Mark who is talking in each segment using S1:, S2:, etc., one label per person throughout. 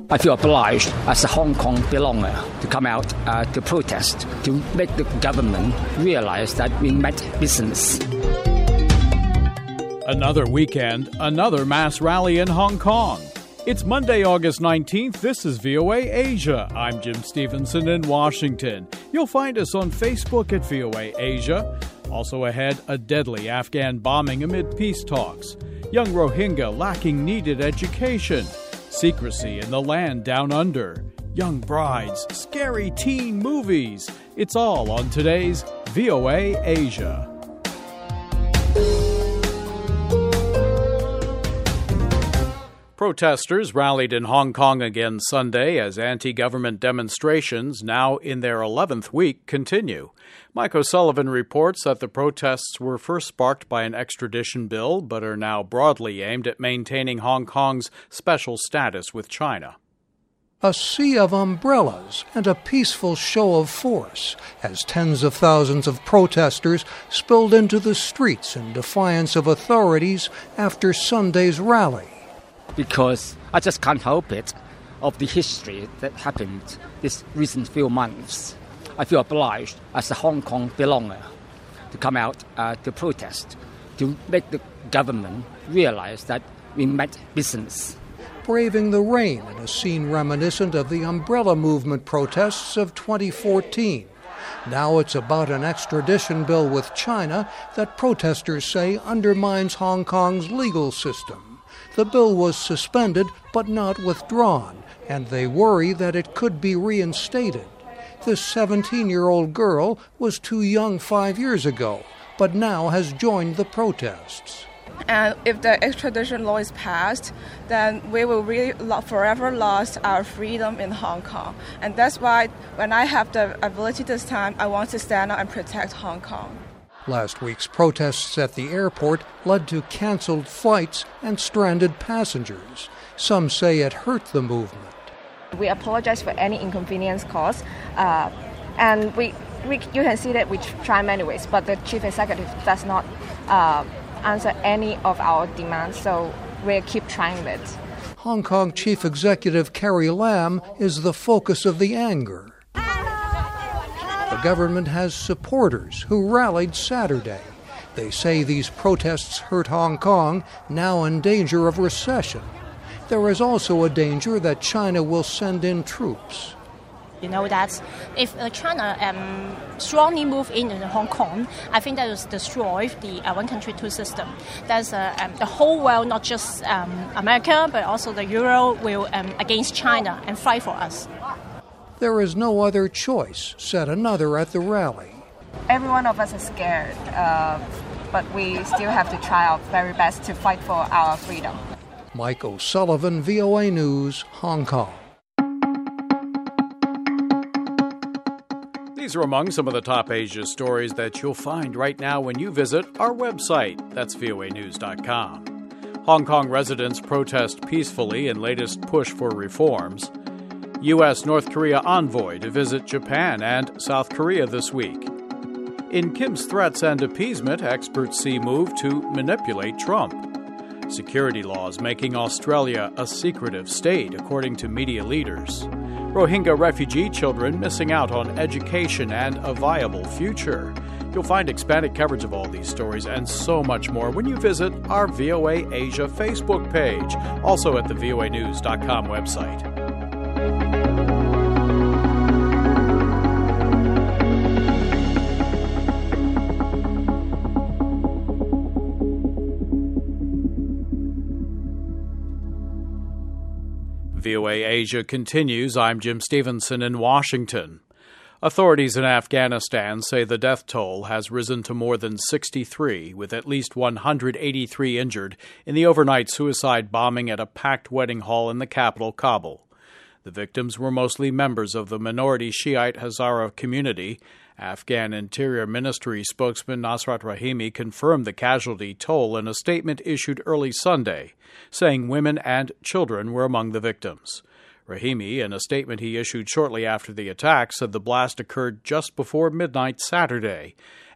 S1: I feel obliged as a Hong Kong belonger to come out to protest, to make the government realize that we meant business.
S2: Another weekend, another mass rally in Hong Kong. It's Monday, August 19th. This is VOA Asia. I'm Jim Stevenson in Washington. You'll find us on Facebook at VOA Asia. Also ahead, a deadly Afghan bombing amid peace talks. Young Rohingya lacking needed education. Secrecy in the land down under. Young brides, scary teen movies. It's all on today's VOA Asia. Protesters rallied in Hong Kong again Sunday as anti-government demonstrations, now in their 11th week, continue. Mike O'Sullivan reports that the protests were first sparked by an extradition bill, but are now broadly aimed at maintaining Hong Kong's special status with China.
S3: A sea of umbrellas and a peaceful show of force as tens of thousands of protesters spilled into the streets in defiance of authorities after Sunday's rally.
S1: Because I just can't help it, of the history that happened this recent few months. I feel obliged as a Hong Kong belonger to come out to protest, to make the government realize that we meant business.
S3: Braving the rain in a scene reminiscent of the umbrella movement protests of 2014. Now it's about an extradition bill with China that protesters say undermines Hong Kong's legal system. The bill was suspended but not withdrawn, and they worry that it could be reinstated. This 17-year-old girl was too young 5 years ago, but now has joined the protests.
S4: And if the extradition law is passed, then we will really forever lose our freedom in Hong Kong. And that's why when I have the ability this time, I want to stand up and protect Hong Kong.
S3: Last week's protests at the airport led to canceled flights and stranded passengers. Some say it hurt the movement.
S5: We apologize for any inconvenience caused, and you can see that we try many ways, but the chief executive does not answer any of our demands, so we'll keep trying it.
S3: Hong Kong Chief Executive Carrie Lam is the focus of the anger. The government has supporters who rallied Saturday. They say these protests hurt Hong Kong, now in danger of recession. There is also a danger that China will send in troops.
S6: You know that if China strongly move in Hong Kong, I think that will destroy the one country, two system. That's the whole world, not just America, but also the Euro will against China and fight for us.
S3: There is no other choice, said another at the rally.
S5: Every one of us is scared, but we still have to try our very best to fight for our freedom.
S3: Mike O'Sullivan, VOA News, Hong Kong.
S2: These are among some of the top Asia stories that you'll find right now when you visit our website. That's voanews.com. Hong Kong residents protest peacefully in latest push for reforms. U.S. North Korea envoy to visit Japan and South Korea this week. In Kim's threats and appeasement, experts see move to manipulate Trump. Security laws making Australia a secretive state, according to media leaders. Rohingya refugee children missing out on education and a viable future. You'll find expanded coverage of all these stories and so much more when you visit our VOA Asia Facebook page, also at the voanews.com website. VOA Asia continues. I'm Jim Stevenson in Washington. Authorities in Afghanistan say the death toll has risen to more than 63, with at least 183 injured in the overnight suicide bombing at a packed wedding hall in the capital, Kabul. The victims were mostly members of the minority Shiite Hazara community. Afghan Interior Ministry spokesman Nasrat Rahimi confirmed the casualty toll in a statement issued early Sunday, saying women and children were among the victims. Rahimi, in a statement he issued shortly after the attack, said the blast occurred just before midnight Saturday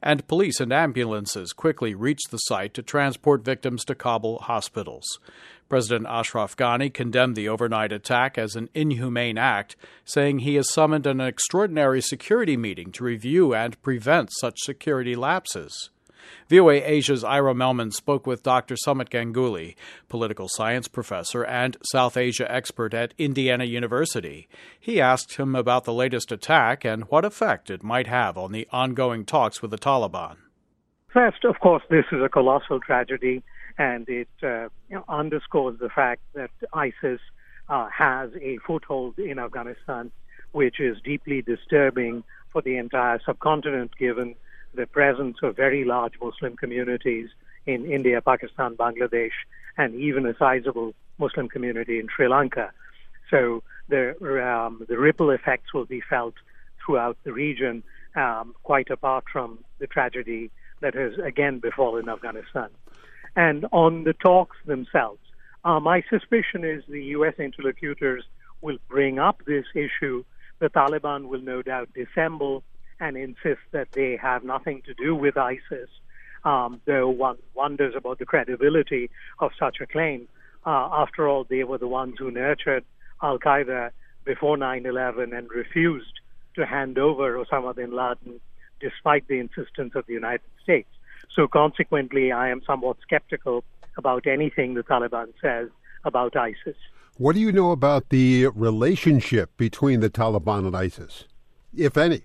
S2: and police and ambulances quickly reached the site to transport victims to Kabul hospitals. President Ashraf Ghani condemned the overnight attack as an inhumane act, saying he has summoned an extraordinary security meeting to review and prevent such security lapses. VOA Asia's Ira Melman spoke with Dr. Sumit Ganguly, political science professor and South Asia expert at Indiana University. He asked him about the latest attack and what effect it might have on the ongoing talks with the Taliban.
S7: First, of course, this is a colossal tragedy, and it underscores the fact that ISIS has a foothold in Afghanistan, which is deeply disturbing for the entire subcontinent, given the presence of very large Muslim communities in India, Pakistan, Bangladesh, and even a sizable Muslim community in Sri Lanka. So the ripple effects will be felt throughout the region, quite apart from the tragedy that has again befallen Afghanistan. And on the talks themselves, my suspicion is the U.S. interlocutors will bring up this issue. The Taliban will no doubt dissemble and insist that they have nothing to do with ISIS, though one wonders about the credibility of such a claim. After all, they were the ones who nurtured al-Qaeda before 9/11 and refused to hand over Osama bin Laden despite the insistence of the United States. So consequently, I am somewhat skeptical about anything the Taliban says about ISIS.
S8: What do you know about the relationship between the Taliban and ISIS, if any?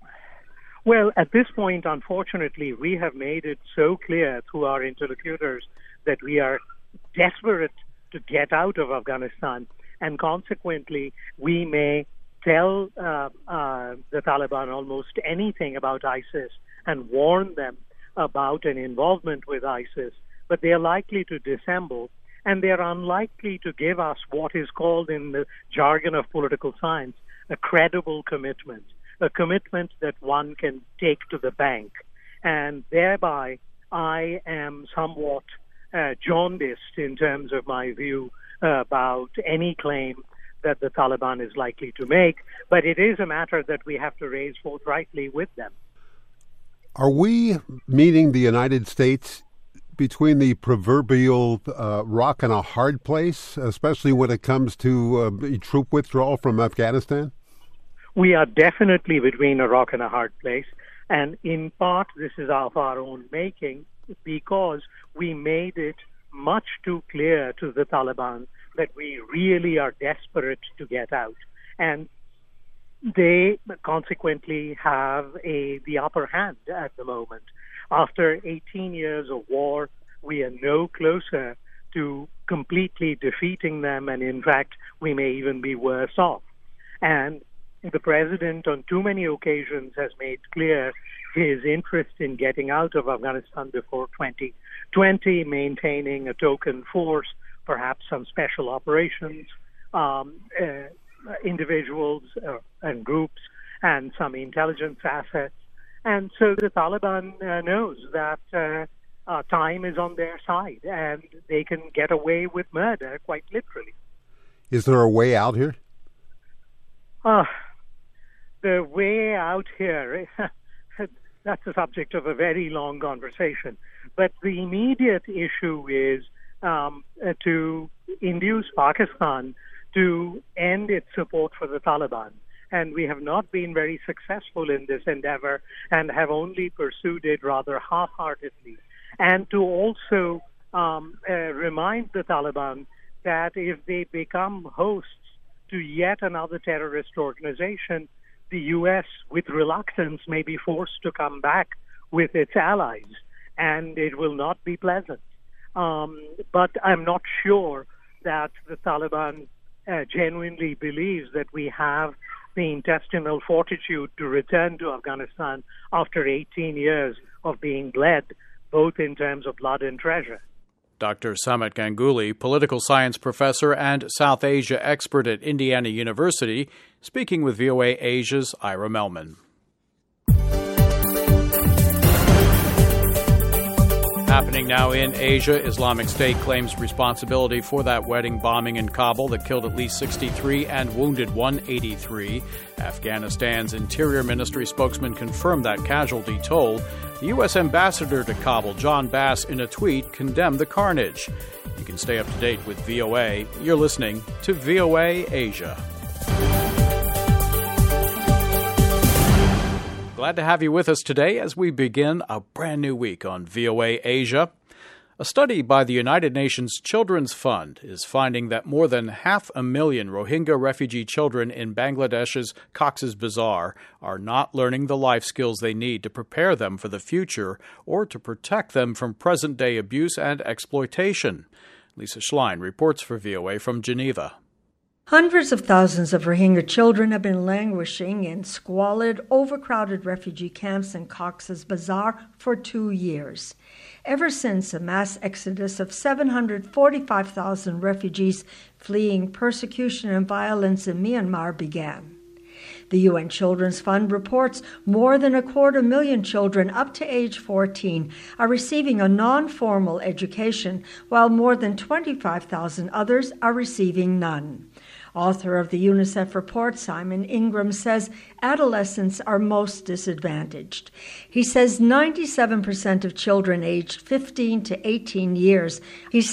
S7: Well, at this point, unfortunately, we have made it so clear through our interlocutors that we are desperate to get out of Afghanistan, and consequently, we may tell the Taliban almost anything about ISIS and warn them about an involvement with ISIS, but they are likely to dissemble, and they are unlikely to give us what is called in the jargon of political science a credible commitment. A commitment that one can take to the bank. And thereby, I am somewhat jaundiced in terms of my view about any claim that the Taliban is likely to make. But it is a matter that we have to raise forthrightly with them.
S8: Are we meeting the United States between the proverbial rock and a hard place, especially when it comes to troop withdrawal from Afghanistan?
S7: We are definitely between a rock and a hard place, and in part this is of our own making because we made it much too clear to the Taliban that we really are desperate to get out, and they consequently have the upper hand at the moment. After 18 years of war, we are no closer to completely defeating them, and in fact, we may even be worse off. And the president on too many occasions has made clear his interest in getting out of Afghanistan before 2020, maintaining a token force, perhaps some special operations, individuals and groups, and some intelligence assets. And so the Taliban knows that time is on their side and they can get away with murder, quite literally.
S8: Is there a way out here?
S7: The way out here, that's the subject of a very long conversation. But the immediate issue is to induce Pakistan to end its support for the Taliban. And we have not been very successful in this endeavor and have only pursued it rather half-heartedly. And to also remind the Taliban that if they become hosts to yet another terrorist organization, the U.S., with reluctance, may be forced to come back with its allies, and it will not be pleasant. But I'm not sure that the Taliban genuinely believes that we have the intestinal fortitude to return to Afghanistan after 18 years of being bled, both in terms of blood and treasure.
S2: Dr. Sumit Ganguly, political science professor and South Asia expert at Indiana University, speaking with VOA Asia's Ira Melman. Happening now in Asia, Islamic State claims responsibility for that wedding bombing in Kabul that killed at least 63 and wounded 183. Afghanistan's Interior Ministry spokesman confirmed that casualty toll. The U.S. ambassador to Kabul, John Bass, in a tweet condemned the carnage. You can stay up to date with VOA. You're listening to VOA Asia. Glad to have you with us today as we begin a brand new week on VOA Asia. A study by the United Nations Children's Fund is finding that more than 500,000 Rohingya refugee children in Bangladesh's Cox's Bazar are not learning the life skills they need to prepare them for the future or to protect them from present-day abuse and exploitation. Lisa Schlein reports for VOA from Geneva.
S9: Hundreds of thousands of Rohingya children have been languishing in squalid, overcrowded refugee camps in Cox's Bazar for 2 years. Ever since a mass exodus of 745,000 refugees fleeing persecution and violence in Myanmar began. The UN Children's Fund reports more than 250,000 children up to age 14 are receiving a non-formal education, while more than 25,000 others are receiving none. Author of the UNICEF report, Simon Ingram, says adolescents are most disadvantaged. He says 97% of children aged 15 to 18 years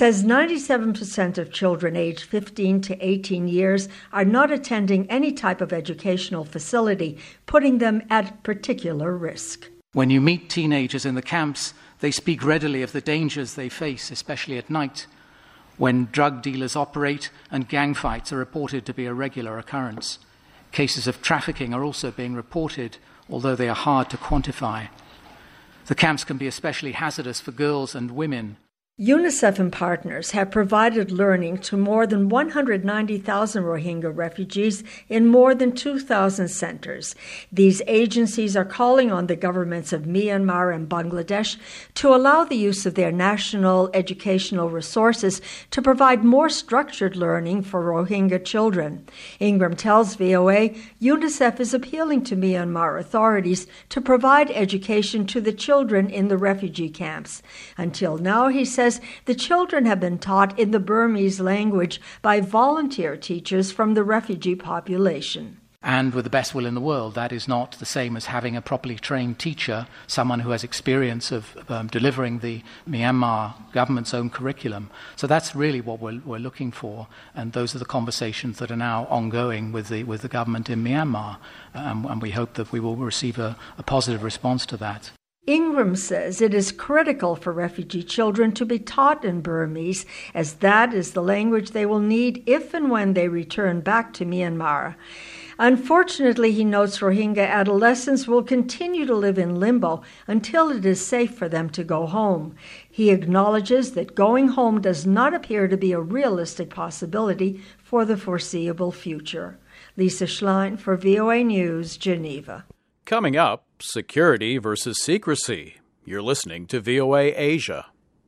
S9: are not attending any type of educational facility, putting them at particular risk.
S10: When you meet teenagers in the camps, they speak readily of the dangers they face, especially at night, when drug dealers operate and gang fights are reported to be a regular occurrence. Cases of trafficking are also being reported, although they are hard to quantify. The camps can be especially hazardous for girls and women.
S9: UNICEF and partners have provided learning to more than 190,000 Rohingya refugees in more than 2,000 centers. These agencies are calling on the governments of Myanmar and Bangladesh to allow the use of their national educational resources to provide more structured learning for Rohingya children. Ingram tells VOA UNICEF is appealing to Myanmar authorities to provide education to the children in the refugee camps. Until now, he says, the children have been taught in the Burmese language by volunteer teachers from the refugee population.
S10: And with the best will in the world, that is not the same as having a properly trained teacher, someone who has experience of delivering the Myanmar government's own curriculum. So that's really what we're looking for, and those are the conversations that are now ongoing with the government in Myanmar, and we hope that we will receive a positive response to that.
S9: Ingram says it is critical for refugee children to be taught in Burmese, as that is the language they will need if and when they return back to Myanmar. Unfortunately, he notes Rohingya adolescents will continue to live in limbo until it is safe for them to go home. He acknowledges that going home does not appear to be a realistic possibility for the foreseeable future. Lisa Schlein for VOA News, Geneva.
S2: Coming up, security versus secrecy. You're listening to VOA Asia.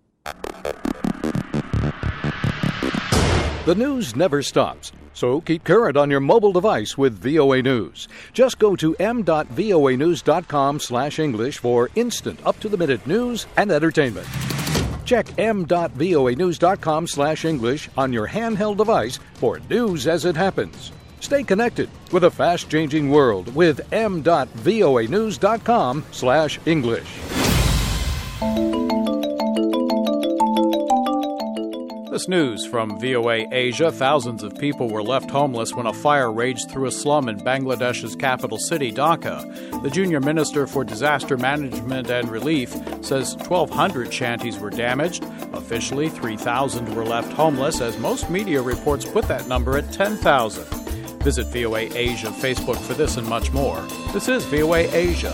S11: The news never stops, so keep current on your mobile device with VOA News. Just go to m.voanews.com/English for instant, up-to-the-minute news and entertainment. Check m.voanews.com/English on your handheld device for news as it happens. Stay connected with a fast-changing world with m.voanews.com/English.
S2: This news from VOA Asia. Thousands of people were left homeless when a fire raged through a slum in Bangladesh's capital city, Dhaka. The junior minister for disaster management and relief says 1,200 shanties were damaged. Officially, 3,000 were left homeless, as most media reports put that number at 10,000. Visit VOA Asia Facebook for this and much more. This is VOA Asia.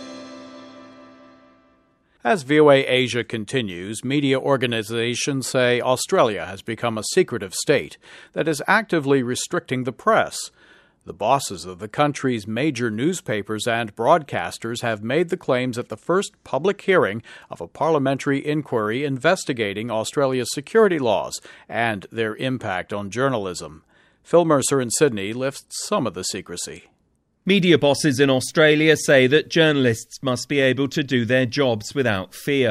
S2: As VOA Asia continues, media organizations say Australia has become a secretive state that is actively restricting the press. The bosses of the country's major newspapers and broadcasters have made the claims at the first public hearing of a parliamentary inquiry investigating Australia's security laws and their impact on journalism. Phil Mercer in Sydney lifts some of the secrecy.
S12: Media bosses in Australia say that journalists must be able to do their jobs without fear.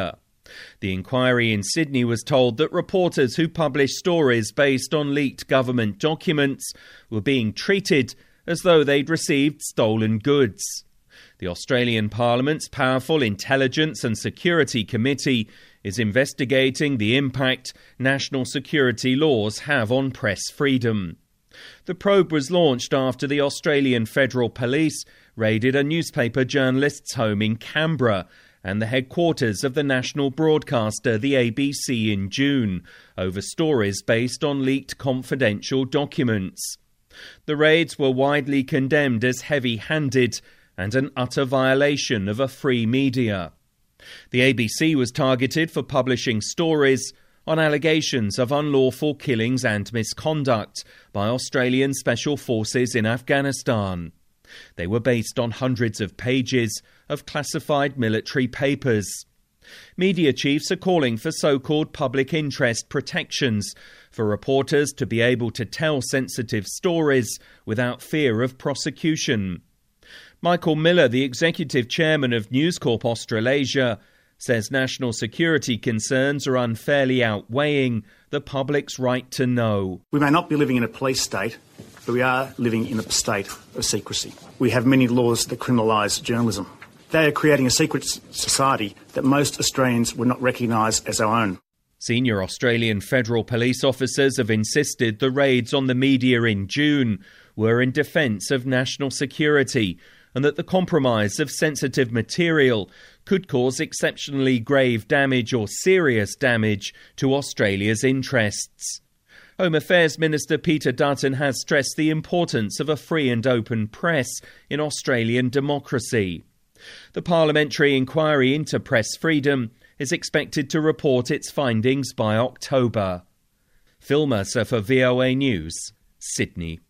S12: The inquiry in Sydney was told that reporters who published stories based on leaked government documents were being treated as though they'd received stolen goods. The Australian Parliament's powerful Intelligence and Security Committee is investigating the impact national security laws have on press freedom. The probe was launched after the Australian Federal Police raided a newspaper journalist's home in Canberra and the headquarters of the national broadcaster, the ABC, in June, over stories based on leaked confidential documents. The raids were widely condemned as heavy-handed and an utter violation of a free media. The ABC was targeted for publishing stories on allegations of unlawful killings and misconduct by Australian Special Forces in Afghanistan. They were based on hundreds of pages of classified military papers. Media chiefs are calling for so-called public interest protections for reporters to be able to tell sensitive stories without fear of prosecution. Michael Miller, the executive chairman of News Corp Australasia, says national security concerns are unfairly outweighing the public's right to know.
S13: We may not be living in a police state, but we are living in a state of secrecy. We have many laws that criminalise journalism. They are creating a secret society that most Australians would not recognise as our own.
S12: Senior Australian federal police officers have insisted the raids on the media in June were in defence of national security and that the compromise of sensitive material could cause exceptionally grave damage or serious damage to Australia's interests. Home Affairs Minister Peter Dutton has stressed the importance of a free and open press in Australian democracy. The parliamentary inquiry into press freedom is expected to report its findings by October. Phil Mercer for VOA News, Sydney.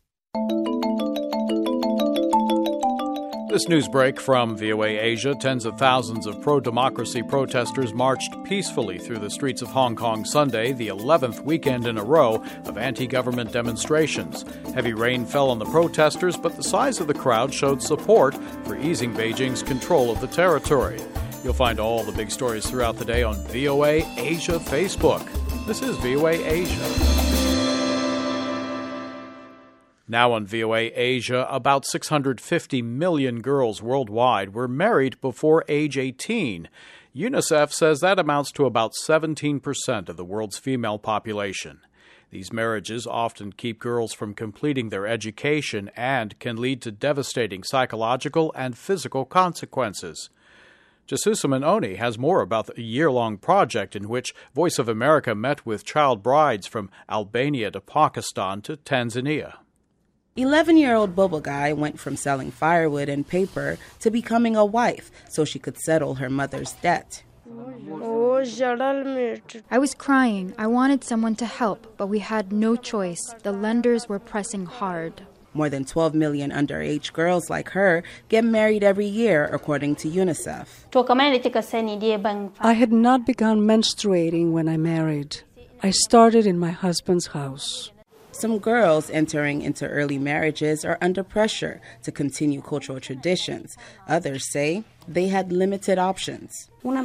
S2: This news break from VOA Asia. Tens of thousands of pro-democracy protesters marched peacefully through the streets of Hong Kong Sunday, the 11th weekend in a row of anti-government demonstrations. Heavy rain fell on the protesters, but the size of the crowd showed support for easing Beijing's control of the territory. You'll find all the big stories throughout the day on VOA Asia Facebook. This is VOA Asia. Now on VOA Asia, about 650 million girls worldwide were married before age 18. UNICEF says that amounts to about 17% of the world's female population. These marriages often keep girls from completing their education and can lead to devastating psychological and physical consequences. Jesusemen Oni has more about the year-long project in which Voice of America met with child brides from Albania to Pakistan to Tanzania.
S14: 11-year-old Bobo Guy went from selling firewood and paper to becoming a wife so she could settle her mother's debt.
S15: I was crying. I wanted someone to help, but we had no choice. The lenders were pressing hard.
S14: More than 12 million underage girls like her get married every year, according to UNICEF.
S16: I had not begun menstruating when I married. I started in my husband's house.
S14: Some girls entering into early marriages are under pressure to continue cultural traditions. Others say they had limited options.
S17: I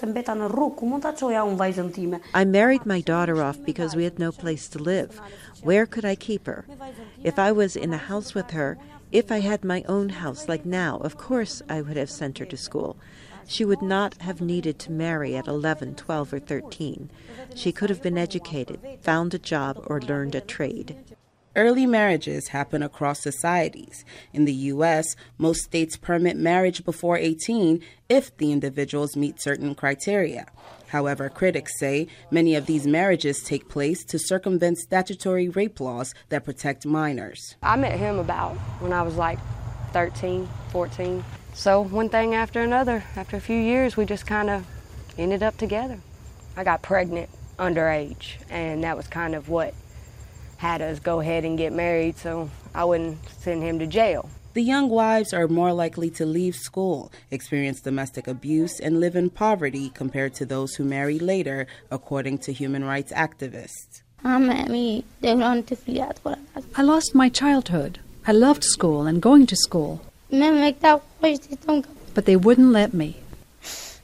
S17: married my daughter off because we had no place to live. Where could I keep her? If I was in a house with her, if I had my own house like now, of course I would have sent her to school. She would not have needed to marry at 11, 12, or 13. She could have been educated, found a job, or learned a trade.
S14: Early marriages happen across societies. In the U.S., most states permit marriage before 18 if the individuals meet certain criteria. However, critics say many of these marriages take place to circumvent statutory rape laws that protect minors.
S18: I met him about when I was like 13, 14. So one thing after another, after a few years, we just kind of ended up together. I got pregnant underage, and that was kind of what had us go ahead and get married so I wouldn't send him to jail.
S14: The young wives are more likely to leave school, experience domestic abuse, and live in poverty compared to those who marry later, according to human rights activists.
S16: I lost my childhood. I loved school and going to school. But they wouldn't let me.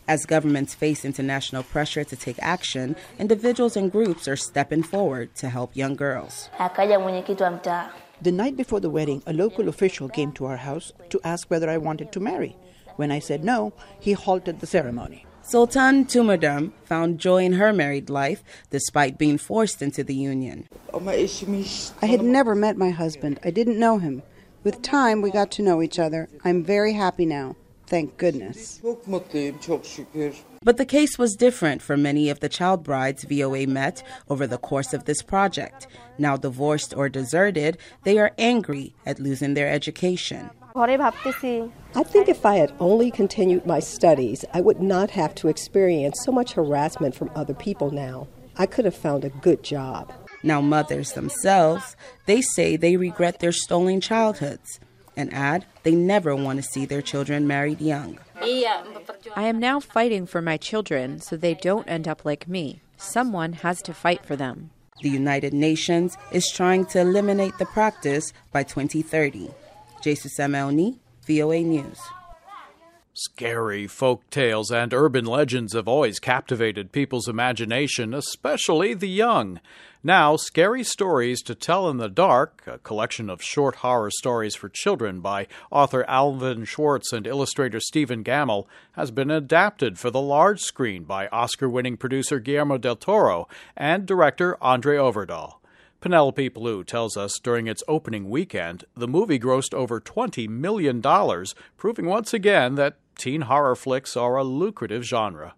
S14: As governments face international pressure to take action, individuals and groups are stepping forward to help young girls.
S19: The night before the wedding, a local official came to our house to ask whether I wanted to marry. When I said no, he halted the ceremony.
S14: Sultan Tumadam found joy in her married life despite being forced into the union.
S20: I had never met my husband. I didn't know him. With time, we got to know each other. I'm very happy now. Thank goodness.
S14: But the case was different for many of the child brides VOA met over the course of this project. Now divorced or deserted, they are angry at losing their education.
S21: I think if I had only continued my studies, I would not have to experience so much harassment from other people now. I could have found a good job.
S14: Now mothers themselves, they say they regret their stolen childhoods and add they never want to see their children married young.
S22: I am now fighting for my children so they don't end up like me. Someone has to fight for them.
S14: The United Nations is trying to eliminate the practice by 2030. Jesus Amelni, VOA News.
S2: Scary folk tales and urban legends have always captivated people's imagination, especially the young. Now, Scary Stories to Tell in the Dark, a collection of short horror stories for children by author Alvin Schwartz and illustrator Stephen Gammell, has been adapted for the large screen by Oscar-winning producer Guillermo del Toro and director Andre Overdahl. Penelope Blue tells us during its opening weekend, the movie grossed over $20 million, proving once again that teen horror flicks are a lucrative genre.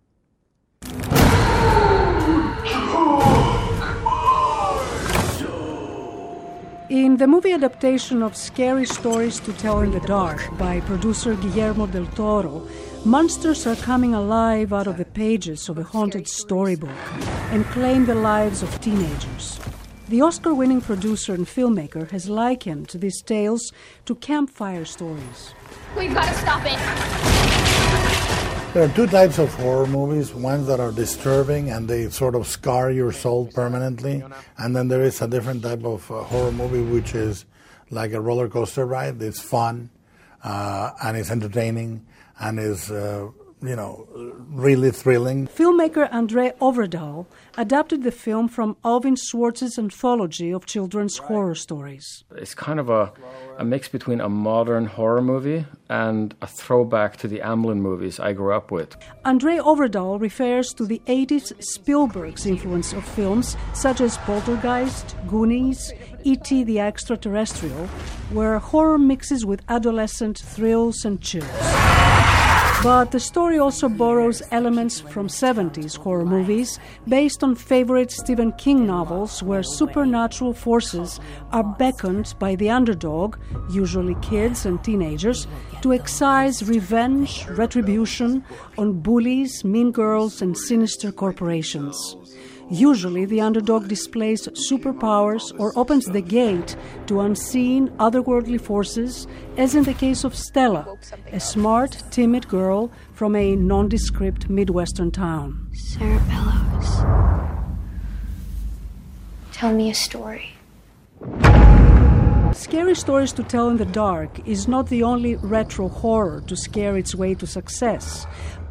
S16: In the movie adaptation of Scary Stories to Tell in the Dark by producer Guillermo del Toro, monsters are coming alive out of the pages of a haunted storybook and claim the lives of teenagers. The Oscar-winning producer and filmmaker has likened these tales to campfire stories.
S23: We've got to stop it.
S24: There are two types of horror movies, ones that are disturbing and they sort of scar your soul permanently, and then there is a different type of horror movie which is like a roller coaster ride. It's fun and it's entertaining and is really thrilling.
S16: Filmmaker Andre Overdahl adapted the film from Alvin Schwartz's anthology of children's horror stories.
S25: It's kind of a mix between a modern horror movie and a throwback to the Amblin movies I grew up with.
S16: Andre Overdahl refers to the 80s Spielberg's influence of films such as Poltergeist, Goonies, E.T. the Extraterrestrial, where horror mixes with adolescent thrills and chills. But the story also borrows elements from 70s horror movies based on favorite Stephen King novels where supernatural forces are beckoned by the underdog, usually kids and teenagers, to exercise revenge, retribution on bullies, mean girls, and sinister corporations. Usually, the underdog displays superpowers or opens the gate to unseen, otherworldly forces, as in the case of Stella, a smart, timid girl from a nondescript Midwestern town.
S23: Sarah Bellows, tell me a story.
S16: Scary Stories to Tell in the Dark is not the only retro horror to scare its way to success.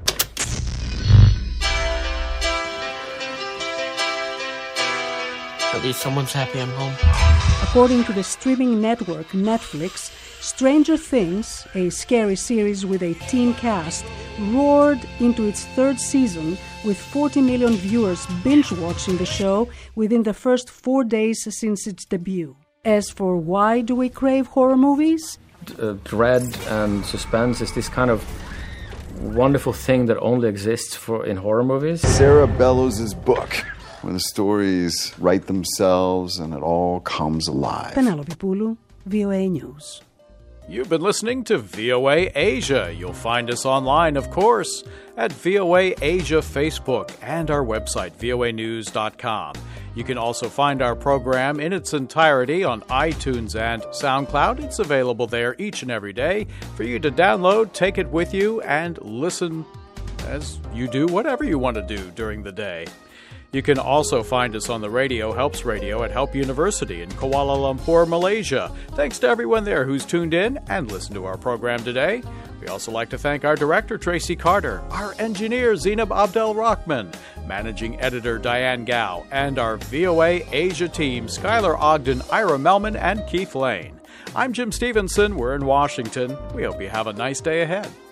S26: At least someone's happy I'm home.
S16: According to the streaming network Netflix, Stranger Things, a scary series with a teen cast, roared into its third season with 40 million viewers binge-watching the show within the first 4 days since its debut. As for why do we crave horror movies?
S25: Dread and suspense is this kind of wonderful thing that only exists in horror movies.
S27: Sarah Bellows' book, where the stories write themselves and it all comes alive.
S16: Penelope Pulu, VOA News.
S2: You've been listening to VOA Asia. You'll find us online, of course, at VOA Asia Facebook and our website, voanews.com. You can also find our program in its entirety on iTunes and SoundCloud. It's available there each and every day for you to download, take it with you, and listen as you do whatever you want to do during the day. You can also find us on the Radio Helps Radio at Help University in Kuala Lumpur, Malaysia. Thanks to everyone there who's tuned in and listened to our program today. We also like to thank our director, Tracy Carter, our engineer, Zainab Abdel-Rahman, managing editor, Diane Gao, and our VOA Asia team, Skylar Ogden, Ira Melman, and Keith Lane. I'm Jim Stevenson. We're in Washington. We hope you have a nice day ahead.